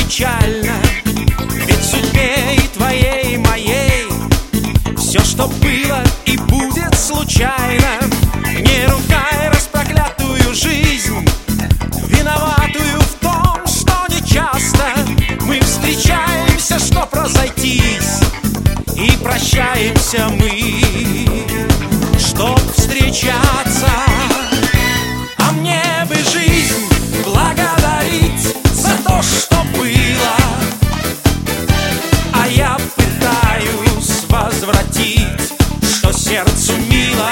печально, ведь в судьбе и твоей, и моей все, что было и будет случайно. Не ругай распроклятую жизнь, виноватую в том, что нечасто мы встречаемся, чтоб разойтись, и прощаемся мы, чтоб встречаться. А мне бы жизнь благодарить за то, что было, а я пытаюсь возвратить, что сердцу мило.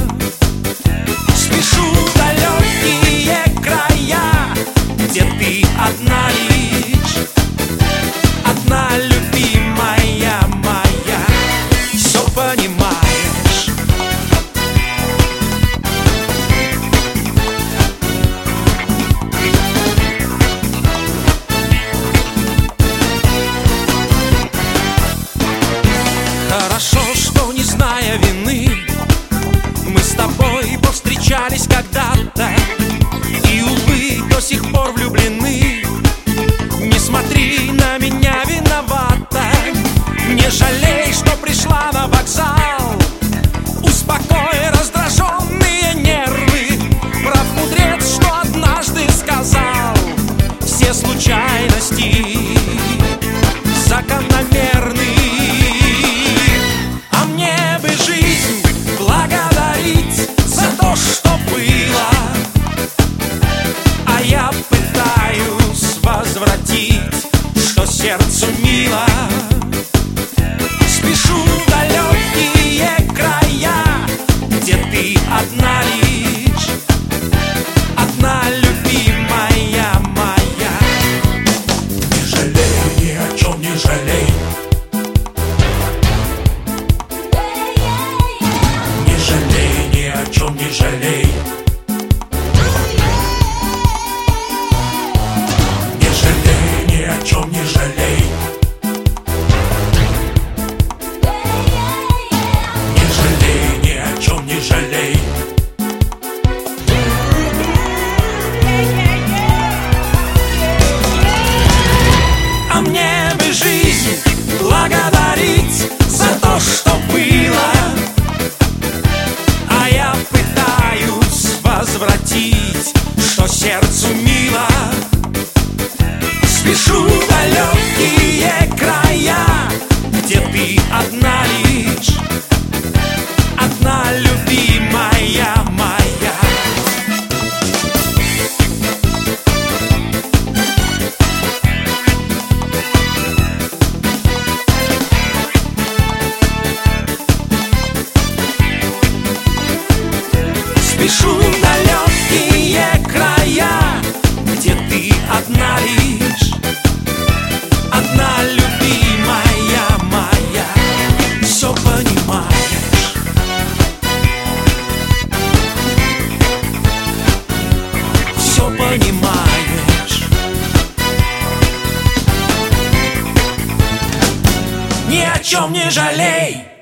Спешу в далекие края, где ты одна лишь, одна любимая моя, все понимаешь. Хорошо, что не зная вины, мы с тобой повстречались когда-то, и, увы, до сих пор влюблены. Не смотри на меня виновата, не жалей, что пришла на вокзал. Успокой раздраженные нервы, прав мудрец, что однажды сказал: все случайности закономерны. А мне бы жизнь благодарить за то, что было, а я пытаюсь возвратить, что сердцу мило. Спешу в далекие края, где ты одна лишь, одна любимая моя. Не жалей, ни о чем не жалей. Не жалей, ни о чем не жалей. Не жалей, ни о чем не жалей. Не жалей, ни о чем не жалей. А мне бы жизнь благодарить за то, что было, а я пытаюсь возвратить, что сердцу мило. Спешу в далекие края, где ты одна лишь, одна любимая моя. Спешу в далекие края, где ты одна лишь, одна любимая моя, все понимаешь. Все понимаешь. Ни о чем не жалей.